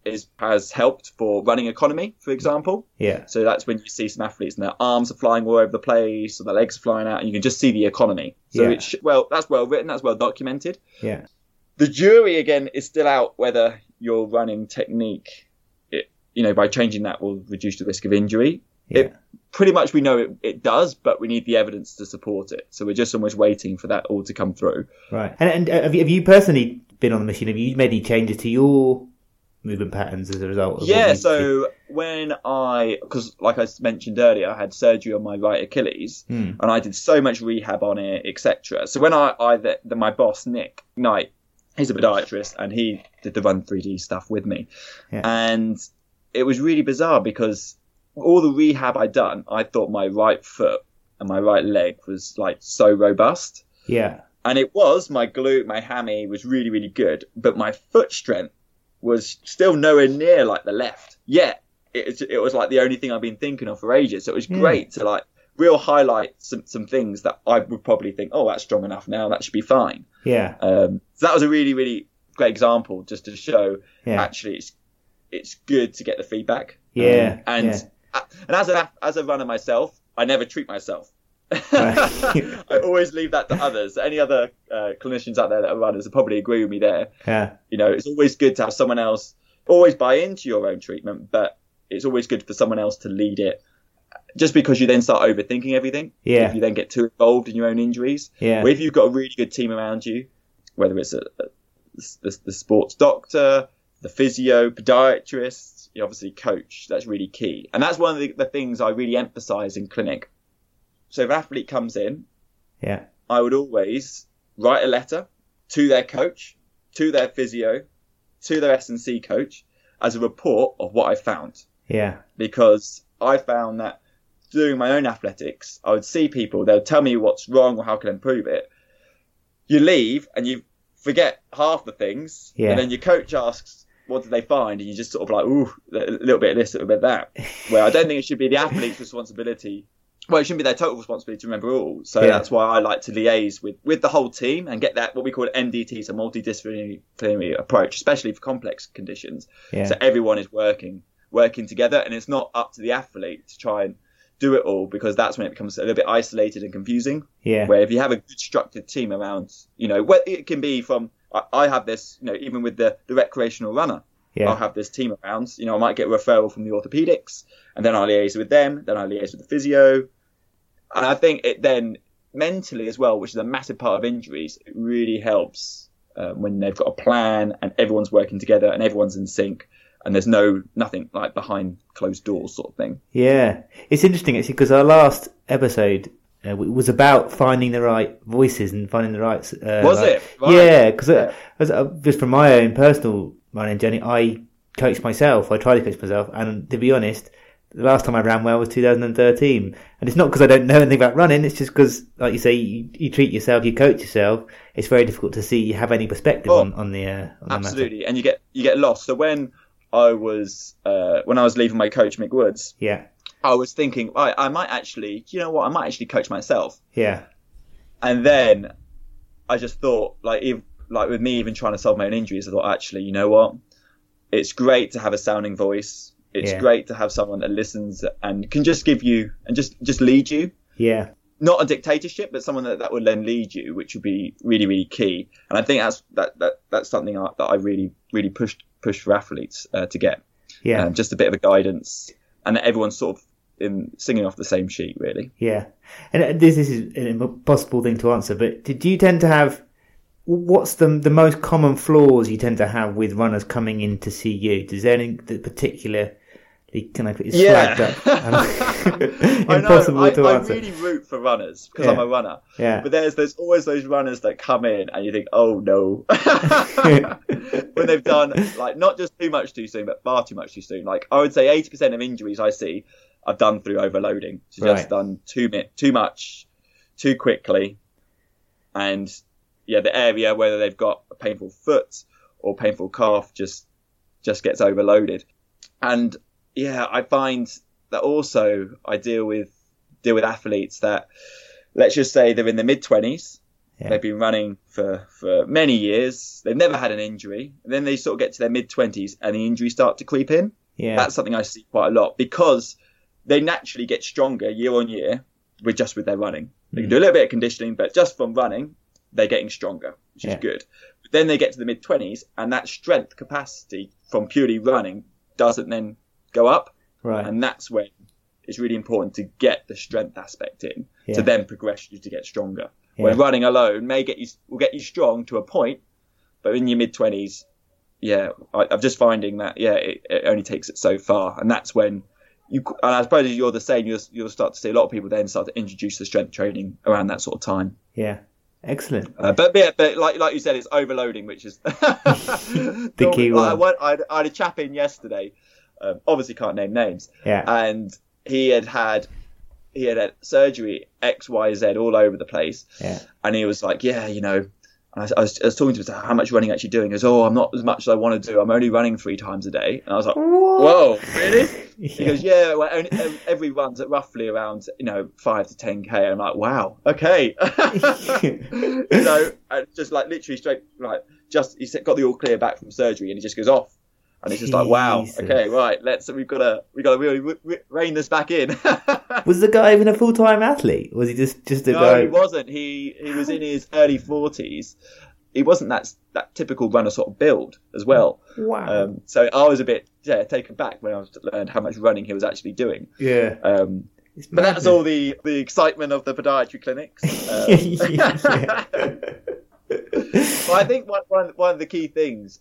is has helped for running economy, for example. Yeah. So that's when you see some athletes and their arms are flying all over the place, or their legs are flying out, and you can just see the economy. So Yeah. it's well, that's well written, that's well documented. Yeah. The jury again is still out whether your running technique, it, you know, by changing that will reduce the risk of injury. Yeah. It, pretty much we know it, it does, but we need the evidence to support it. So we're just almost waiting for that all to come through. Right. And, and uh, have, you, have you personally been on the machine? Have you made any changes to your movement patterns as a result of Yeah, what so see? when I, because like I mentioned earlier, I had surgery on my right Achilles, Hmm. and I did so much rehab on it, et cetera. So when I, I the, the, my boss, Nick Knight, he's a podiatrist, and he did the Run three D stuff with me. Yeah. And it was really bizarre because all the rehab I'd done, I thought my right foot and my right leg was like so robust. Yeah. And it was, my glute, my hammy was really, really good, but my foot strength was still nowhere near like the left. Yet it, it was like the only thing I've been thinking of for ages. So it was Yeah. great to like real highlight some, some things that I would probably think, oh, that's strong enough now, that should be fine. Yeah. Um, so that was a really, really great example just to show Yeah. actually it's it's good to get the feedback. Yeah. Um, and yeah. and as a as a runner myself, I never treat myself. Right. I always leave that to others. Any other uh, clinicians out there that are runners will probably agree with me there. Yeah. You know, it's always good to have someone else always buy into your own treatment, but it's always good for someone else to lead it. Just because you then start overthinking everything, Yeah. if you then get too involved in your own injuries, Yeah. or if you've got a really good team around you, whether it's a, a, the, the sports doctor, the physio, podiatrist, you obviously coach, that's really key. And that's one of the, the things I really emphasize in clinic. So if an athlete comes in, Yeah. I would always write a letter to their coach, to their physio, to their S and C coach as a report of what I found. Yeah. Because I found that doing my own athletics, I would see people, they'll tell me what's wrong or how can I improve it. You leave and you forget half the things, Yeah. and then your coach asks, what did they find? And you just sort of like, ooh, a little bit of this, a little bit of that. Where I don't think it should be the athlete's responsibility. Well, it shouldn't be their total responsibility to remember all. So Yeah. that's why I like to liaise with, with the whole team and get that, what we call M D T, so multidisciplinary approach, especially for complex conditions. Yeah. So everyone is working, working together, and it's not up to the athlete to try and do it all, because that's when it becomes a little bit isolated and confusing. Yeah. Where if you have a good structured team around, you know, where it can be from, I, I have this, you know, even with the, the recreational runner, Yeah. I'll have this team around, you know, I might get a referral from the orthopedics, and then I'll liaise with them, then I'll liaise with the physio. And I think it then mentally as well, which is a massive part of injuries, it really helps um, when they've got a plan and everyone's working together and everyone's in sync, and there's no nothing like behind closed doors sort of thing. Yeah, it's interesting actually because our last episode uh, was about finding the right voices and finding the right. Uh, Was like- it? Right. Yeah, because Yeah. uh, just from my own personal running journey, I coached myself. I tried to coach myself, and to be honest, the last time I ran well was two thousand thirteen. And it's not because I don't know anything about running. It's just because, like you say, you, you treat yourself, you coach yourself. It's very difficult to see you have any perspective Oh, on on the uh, on Absolutely, and you get you get lost. So when I was uh, when I was leaving my coach Mick Woods, the matter. I was thinking, I, I might actually, you know what, I might actually coach myself. Yeah, yeah, And then I just thought, like, if, like with me even trying to solve my own injuries, I thought, actually, you know what, it's great to have a sounding voice. It's Yeah. great to have someone that listens and can just give you and just just lead you. yeah, Not a dictatorship, but someone that, that would then lead you, which would be really, really key. And I think that's that, that that's something I, that I really, really pushed push for athletes uh, to get. yeah. Um, just a bit of a guidance, and that everyone's sort of in singing off the same sheet, really. Yeah, and uh, this, this is an impossible thing to answer, but did you tend to have, what's the the most common flaws you tend to have with runners coming in to see you? Is there anything that particularly kind of is Yeah. flagged up? I know. Impossible I, to I answer. really root for runners because Yeah. I'm a runner. Yeah. But there's there's always those runners that come in and you think, oh no, when they've done like not just too much too soon, but far too much too soon. Like I would say eighty percent of injuries I see I've done through overloading. So Right. just done too mi- too much, too quickly, and yeah, the area whether they've got a painful foot or painful calf just just gets overloaded. And yeah, I find that also I deal with deal with athletes that, let's just say they're in their mid twenties Yeah. They've been running for, for many years. They've never had an injury. And then they sort of get to their mid-twenties and the injuries start to creep in. Yeah. That's something I see quite a lot because they naturally get stronger year on year with just with their running. They can do a little bit of conditioning, but just from running, they're getting stronger, which Yeah. is good. But then they get to the mid-twenties and that strength capacity from purely running doesn't then go up. Right. And that's when it's really important to get the strength aspect in Yeah. to then progress you to get stronger. Yeah. Where running alone may get you, will get you strong to a point, but in your mid-twenties, yeah, I, I'm just finding that, yeah, it, it only takes it so far. And that's when you, and I suppose you're the same, you'll, you'll start to see a lot of people then start to introduce the strength training around that sort of time. Yeah. Excellent. Uh, but yeah, but like like you said, it's overloading, which is The key one. I, went, I, had, I had a chap in yesterday, um, obviously can't name names, Yeah. and he had had he had had surgery X, Y, Z all over the place, Yeah. and he was like, yeah, you know, I was, I was, I was talking to him, how much running actually doing? He goes, oh, I'm not as much as I want to do. I'm only running three times a day. And I was like, whoa, really? He goes, yeah, well, only, every run's at roughly around, you know, five to ten K. I'm like, wow, okay. You know, and just like literally straight, like, just, he's got the all clear back from surgery and he just goes off. And it's just like, wow, Jesus. okay, right, let's, we've got to, we've got to really re- re- rein this back in. Was the guy even a full-time athlete? Was he just, just a No, guy? he wasn't. He he was in his early forties. He wasn't that that typical runner sort of build as well. Wow. Um, so I was a bit yeah taken back when I was learned how much running he was actually doing. Yeah. Um, It's but that's madness. all the, the excitement of the podiatry clinics. Um, Yeah. Well, I think one, one one of the key things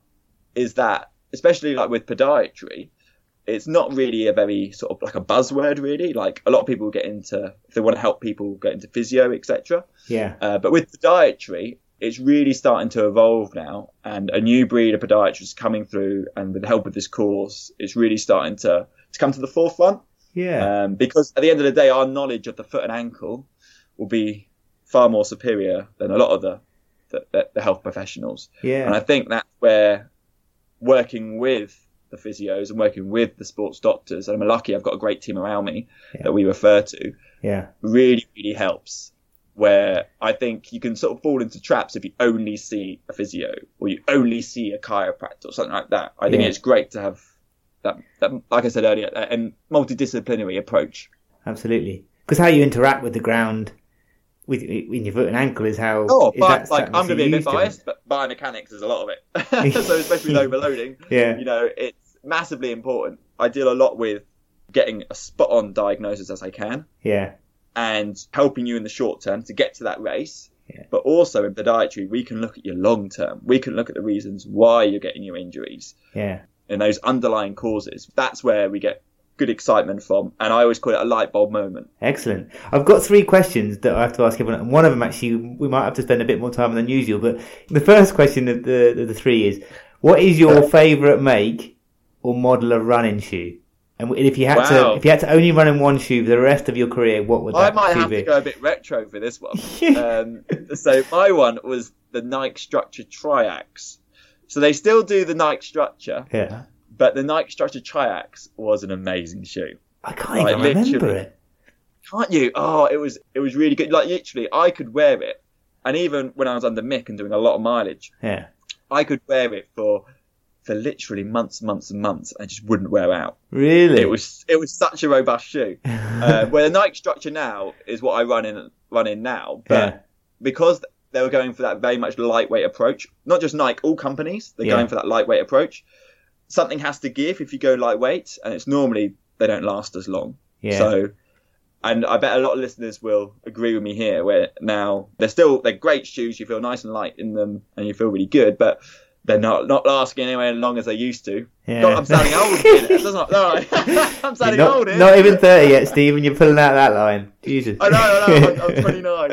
is that, especially like with podiatry, it's not really a very sort of like a buzzword really. Like a lot of people get into, if they want to help people get into physio, et cetera. Yeah. Uh, but with podiatry, it's really starting to evolve now, and a new breed of podiatrists coming through, and with the help of this course, it's really starting to, to come to the forefront. Yeah. Um, because at the end of the day, our knowledge of the foot and ankle will be far more superior than a lot of the the, the health professionals. Yeah. And I think that's where working with the physios and working with the sports doctors, and I'm lucky I've got a great team around me Yeah. that we refer to, Yeah. really, really helps. Where I think you can sort of fall into traps if you only see a physio or you only see a chiropractor or something like that. I think Yeah. it's great to have that, that, like I said earlier, a, a multidisciplinary approach. Absolutely. Because how you interact with the ground with in your foot and ankle is how. Oh, is but that like something I'm going to be a you're bit used to? biased, but biomechanics is a lot of it. So especially with overloading, Yeah. you know, it's massively important. I deal a lot with getting a spot-on diagnosis as I can, Yeah. and helping you in the short term to get to that race. Yeah. But also in podiatry, we can look at your long term. We can look at the reasons why you're getting your injuries Yeah. and those underlying causes. That's where we get good excitement from. And I always call it a light bulb moment. Excellent. I've got three questions that I have to ask everyone. And one of them actually, we might have to spend a bit more time than usual. But the first question of the, of the three is, what is your favourite make or model of running shoe? And if you had Wow. to, if you had to only run in one shoe for the rest of your career, what would I that might shoe have be? to go a bit retro for this one. um, so my one was the Nike Structure Triax. So they still do the Nike Structure, Yeah. but the Nike Structure Triax was an amazing shoe. I can't Like, even remember literally. it. Can't you? Oh, it was it was really good. Like literally, I could wear it, and even when I was under Mick and doing a lot of mileage, Yeah. I could wear it for for literally months, months, and months. I just wouldn't wear out. Really? It was it was such a robust shoe. uh, where the Nike Structure now is what I run in run in now, but Yeah. because they were going for that very much lightweight approach, not just Nike, all companies they're Yeah. going for that lightweight approach. Something has to give if you go lightweight, and it's normally they don't last as long. Yeah. So, and I bet a lot of listeners will agree with me here. Where now they're still they're great shoes. You feel nice and light in them, and you feel really good, but they're not not lasting anywhere as long as they used to. Yeah. God, I'm sounding old. Here. That's not, no, I'm sounding You're not, old here. not even thirty yet, Steve, and you're pulling out that line. Jesus. I know, I know. I'm, I'm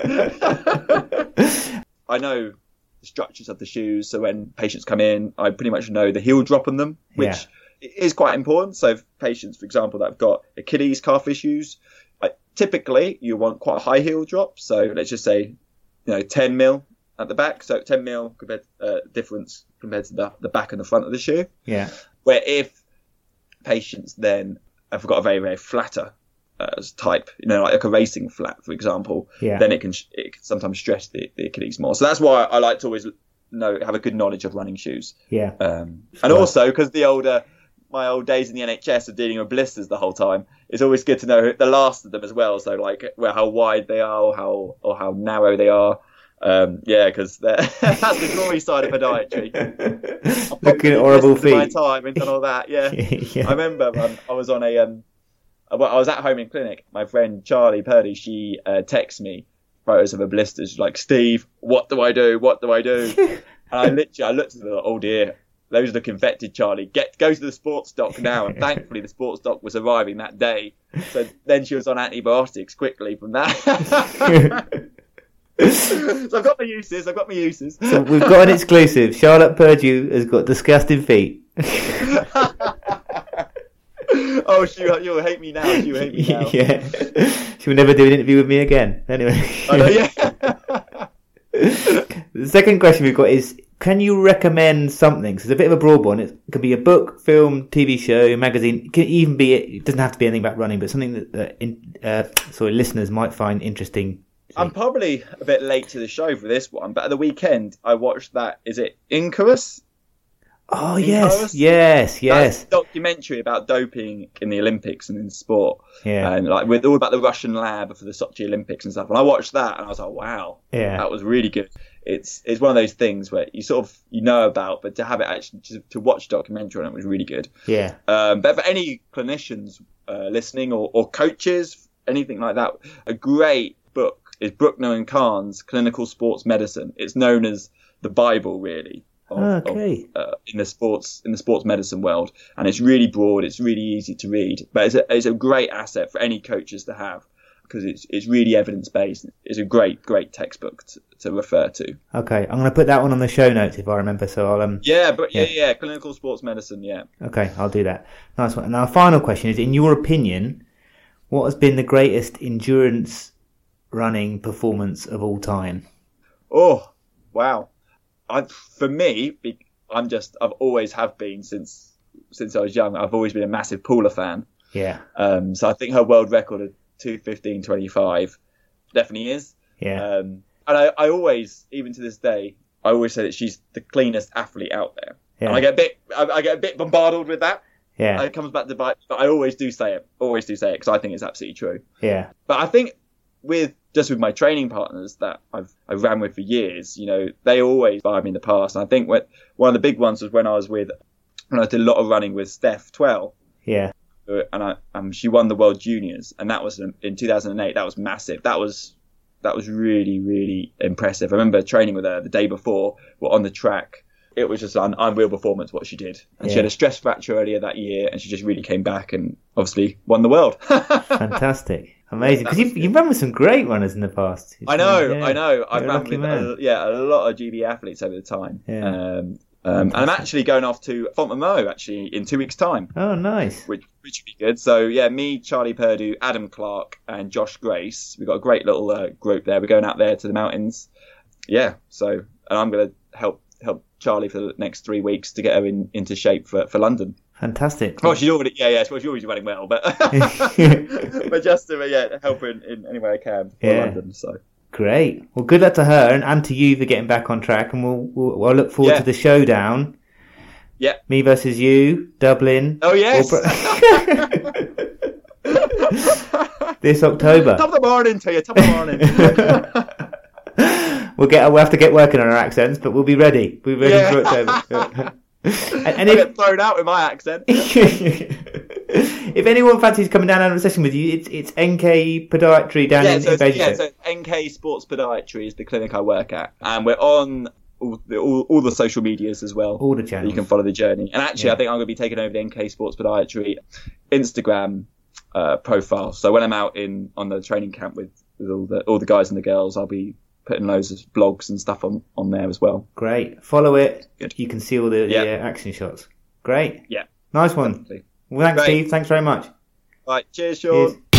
twenty-nine. I know the structures of the shoes, so when patients come in, I pretty much know the heel drop on them, which is quite important. So if patients, for example, that have got Achilles calf issues, like, typically you want quite a high heel drop. So let's just say, you know, ten mil at the back. So ten mil compared uh, difference compared to the, the back and the front of the shoe. Yeah. Where if patients then have got a very, very flatter uh, type, you know, like, like a racing flat, for example, Yeah. then it can it can sometimes stress the, the Achilles more. So that's why I like to always know have a good knowledge of running shoes. Yeah. Um, and also because the older my old days in the N H S of dealing with blisters the whole time, it's always good to know the last of them as well. So like well, how wide they are or how or how narrow they are. Um, yeah, because that's the glory side of podiatry. Looking at horrible feet. My time and done all that. Yeah, Yeah. I remember um, I was on a um, well, I was at home in clinic. My friend Charlie Purdy, she uh, texted me photos of her blisters. She's like, Steve, what do I do? What do I do? And I literally, I looked at her, like, oh dear, those look infected, Charlie. Get go to the sports doc now. And thankfully, the sports doc was arriving that day. So then she was on antibiotics quickly from that. So I've got my uses. I've got my uses. So we've got an exclusive. Charlotte Purdue has got disgusting feet. Oh, she, you'll hate me now. She'll hate me now. Yeah. She will never do an interview with me again. Anyway. I know, yeah. The second question we've got is, can you recommend something? So it's a bit of a broad one. It could be a book, film, T V show, magazine. It can even be, it doesn't have to be anything about running, but something that, that in, uh, sorry, listeners might find interesting. I'm probably a bit late to the show for this one, but at the weekend I watched that. Is it Icarus? Oh, Icarus? yes, yes, yes. That's a documentary about doping in the Olympics and in sport. Yeah. And like with all about the Russian lab for the Sochi Olympics and stuff. And I watched that and I was like, wow, Yeah. that was really good. It's it's one of those things where you sort of you know about, but to have it actually to, to watch a documentary on it was really good. Yeah. Um, but for any clinicians uh, listening or, or coaches, anything like that, a great book is Bruckner and Kahn's Clinical Sports Medicine. It's known as the Bible, really, of, Okay. of, uh, in the sports in the sports medicine world, and it's really broad. It's really easy to read, but it's a, it's a great asset for any coaches to have because it's it's really evidence based. It's a great great textbook to, to refer to. Okay. I'm going to put that one on the show notes if I remember. So I'll um. Yeah, but yeah, Yeah. yeah, clinical sports medicine. Yeah. Okay, I'll do that. Nice one. Now, our final question is: in your opinion, what has been the greatest endurance running performance of all time? Oh, wow. I, for me, be- I'm just, I've always have been since, since I was young. I've always been a massive Paula fan. Yeah. Um, so I think her world record of two fifteen twenty-five definitely is. Yeah. Um, and I, I always, even to this day, I always say that she's the cleanest athlete out there. Yeah. And I get a bit, I, I get a bit bombarded with that. Yeah. It comes back to bite, but I always do say it. Always do say it because I think it's absolutely true. Yeah. But I think with just with my training partners that I've I ran with for years, you know, they always inspired me in the past. And I think when, one of the big ones was when I was with when I did a lot of running with Steph Twell, Yeah. and I um she won the World Juniors, and that was in, in two thousand eight. That was massive. That was that was really really impressive. I remember training with her the day before. We're on the track. It was just an unreal performance what she did. And Yeah. she had a stress fracture earlier that year, and she just really came back and obviously won the world. Fantastic. Amazing. Because you've, you've run with some great runners in the past. I know, Yeah. I know. I've You're a run lucky with man. a, yeah, a lot of G B athletes over the time. Yeah. Um, um, and I'm actually going off to Fontenoy actually in two weeks' time, Oh, nice. which which would be good. So yeah, me, Charlie Purdue, Adam Clark, and Josh Grace. We've got a great little uh, group there. We're going out there to the mountains. Yeah. So and I'm going to help help Charlie for the next three weeks to get her in, into shape for, for London. Fantastic. Well, she's already yeah yeah. Well, she's already running well, but but just to yeah help her in, in any way I can for Yeah. London. So. Great. Well, good luck to her and, and to you for getting back on track. And we'll, we'll I'll look forward Yeah. to the showdown. Yeah. Me versus you, Dublin. Oh yes. This October. Top of the morning to you. Top of the morning. We'll get. We'll have to get working on our accents, but we'll be ready. We'll be ready Yeah. for October. and, and I if, get thrown out with my accent. if anyone fancies coming down and have a session with you, it's it's N K Podiatry down yeah, in, so, in it's- Basingstoke. yeah, so N K Sports Podiatry is the clinic I work at, and we're on all the, all, all the social medias as well. All the channels. You can follow the journey. And actually, Yeah. I think I'm going to be taking over the N K Sports Podiatry Instagram uh, profile. So when I'm out in on the training camp with, with all the all the guys and the girls, I'll be putting loads of blogs and stuff on, on there as well. Great. Follow it. Good. You can see all the, Yeah. the uh, action shots. Great. Yeah. Nice one. Definitely. Well, thanks, Great. Steve. Thanks very much. Right. Cheers, Sean. Cheers.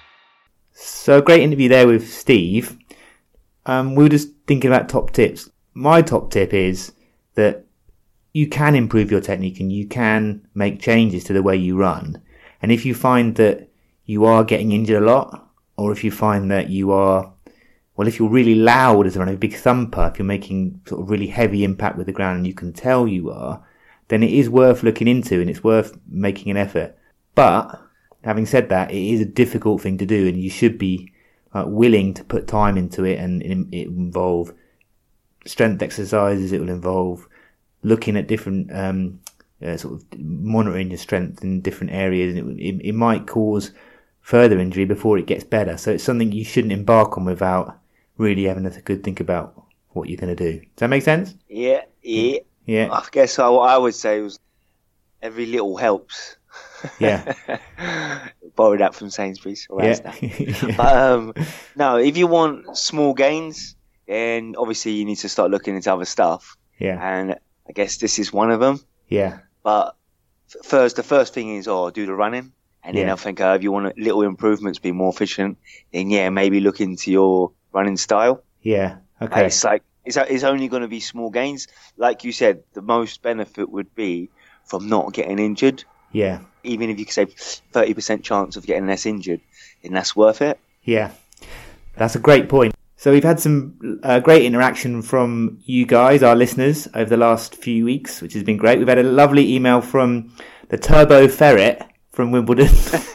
So, great interview there with Steve. Um, we were just thinking about top tips. my top tip is that you can improve your technique and you can make changes to the way you run. And if you find that you are getting injured a lot, or if you find that you are, well, if you're really loud as a runner, a big thumper, if you're making sort of really heavy impact with the ground and you can tell you are, then it is worth looking into and it's worth making an effort. But having said that, it is a difficult thing to do and you should be uh, willing to put time into it, and it, it will involve strength exercises, it will involve looking at different, um, uh, sort of monitoring your strength in different areas, and it, it, it might cause further injury before it gets better. So it's something you shouldn't embark on without really having a good think about what you're going to do. Does that make sense? Yeah, yeah. Yeah. I guess I, what I would say was every little helps. Yeah. Borrow that from Sainsbury's. Or Yeah. yeah. But, um, no, if you want small gains, then obviously you need to start looking into other stuff. Yeah. And I guess this is one of them. Yeah. But first, the first thing is, oh, do the running. And then Yeah. I think uh, if you want little improvements, be more efficient, then yeah, maybe look into your running style. Yeah. And Okay. it's like, it's, it's only going to be small gains. Like you said, the most benefit would be from not getting injured. Yeah. Even if you could say thirty percent chance of getting less injured, then that's worth it. Yeah. That's a great point. So we've had some uh, great interaction from you guys, our listeners, over the last few weeks, which has been great. We've had a lovely email from the Turbo Ferret from Wimbledon.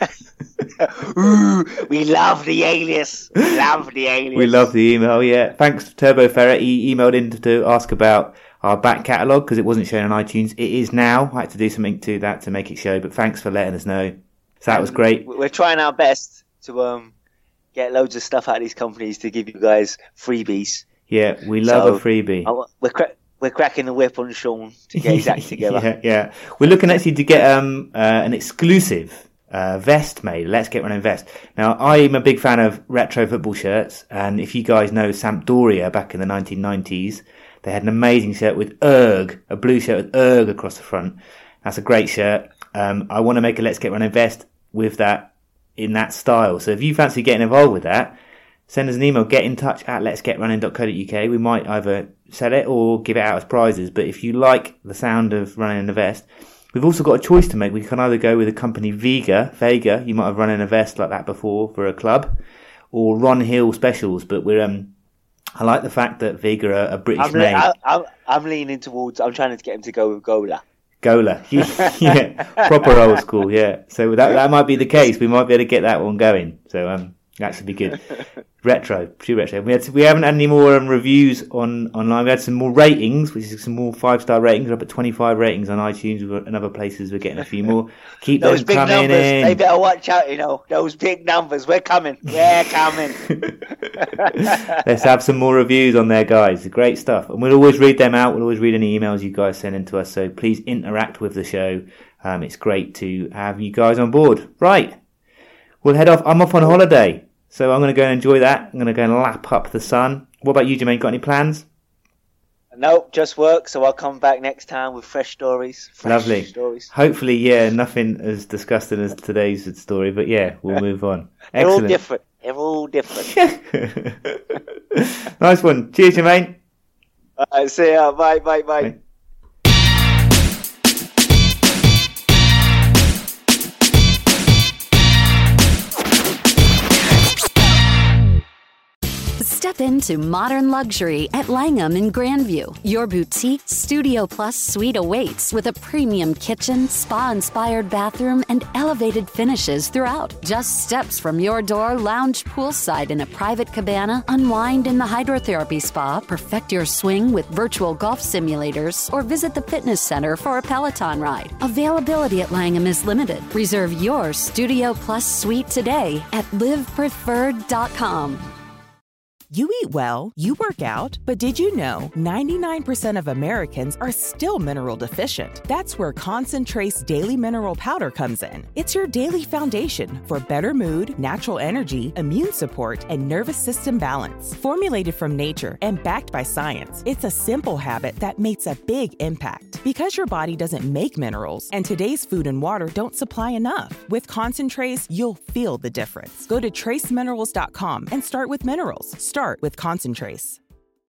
Ooh, we love the alias. We love the alias. We love the email, yeah. Thanks, Turbo Ferret. He emailed in to, to ask about our back catalogue because it wasn't shown on iTunes. It is now. I had to do something to that to make it show, but thanks for letting us know. So that was great. We're trying our best to um get loads of stuff out of these companies to give you guys freebies. Yeah, we love So, a freebie. I- We're cra- we're cracking the whip on Sean to get his act together. yeah, yeah. We're looking actually to get um uh, an exclusive uh, vest made. Let's Get Running vest. Now, I'm a big fan of retro football shirts, and if you guys know Sampdoria back in the nineteen nineties, they had an amazing shirt with Erg, a blue shirt with Erg across the front. That's a great shirt. Um, I want to make a Let's Get Running vest with that in that style. So if you fancy getting involved with that, send us an email. Get in touch at lets get running dot co dot uk. We might either sell it or give it out as prizes. But if you like the sound of running in a vest, we've also got a choice to make. We can either go with the company Vega, Vega. You might have run in a vest like that before for a club, or Ron Hill Specials. But we're um, I like the fact that Vega are, are British I'm, le- made. I, I'm, I'm leaning towards. I'm trying to get him to go with Gola. Gola, yeah, proper old school, yeah. So that that might be the case. We might be able to get that one going. So um, that should be good. Retro, true retro. We had to, we haven't had any more um, reviews on online. We had some more ratings, which is some more five star ratings. We're up at twenty-five ratings on iTunes and other places. We're getting a few more. Keep Those them big coming numbers. in. They better watch out. You know those big numbers. We're coming. We're coming. Let's have some more reviews on there, guys. Great stuff. And we'll always read them out. We'll always read any emails you guys send in to us. So please interact with the show. Um, it's great to have you guys on board. Right. We'll head off. I'm off on holiday. So I'm going to go and enjoy that. I'm going to go and lap up the sun. What about you, Jermaine? Got any plans? Nope, just work. So I'll come back next time with fresh stories. Fresh Lovely. stories. Hopefully, yeah, nothing as disgusting as today's story. But yeah, we'll move on. They're all Excellent. different. They're all different. Nice one. Cheers, Jermaine. All right, see ya. Bye, bye, bye. Bye. Step into modern luxury at Langham in Grandview. Your boutique Studio Plus suite awaits with a premium kitchen, spa-inspired bathroom, and elevated finishes throughout. Just steps from your door, lounge poolside in a private cabana, unwind in the hydrotherapy spa, perfect your swing with virtual golf simulators, or visit the fitness center for a Peloton ride. Availability at Langham is limited. Reserve your Studio Plus suite today at live preferred dot com. You eat well, you work out, but did you know ninety-nine percent of Americans are still mineral deficient? That's where Concentrace Daily Mineral Powder comes in. It's your daily foundation for better mood, natural energy, immune support, and nervous system balance. Formulated from nature and backed by science, it's a simple habit that makes a big impact. Because your body doesn't make minerals, and today's food and water don't supply enough. With Concentrace, you'll feel the difference. Go to trace minerals dot com and start with minerals. Start with Concentrace.